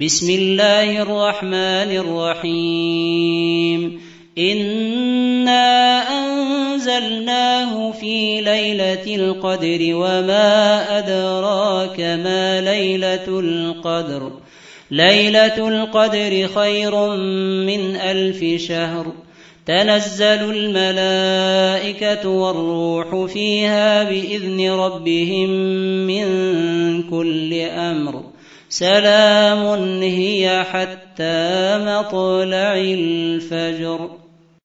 بسم الله الرحمن الرحيم إنا أنزلناه في ليلة القدر وما أدراك ما ليلة القدر ليلة القدر خير من 1000 شهر تنزل الملائكة والروح فيها بإذن ربهم من كل أمر سلام هي حتى مطلع الفجر